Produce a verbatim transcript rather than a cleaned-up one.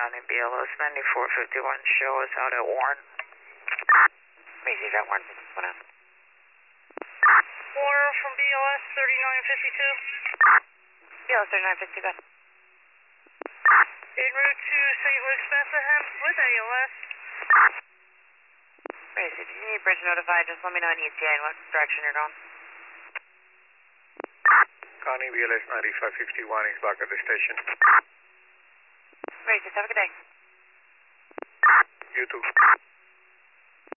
Connie, B L S ninety-four fifty-one, show us out at Warren. Crazy, got Warren, what's going on? Warren from B L S thirty-nine fifty-two. B L S thirty-nine fifty-two, go ahead. En route to Saint Luke's, Bethlehem with A L S. Crazy, if you need bridge notified, just let me know in E T A and what direction you're going. Connie, B L S ninety-five fifty-one is back at the station. Crazy, have a good day. You too.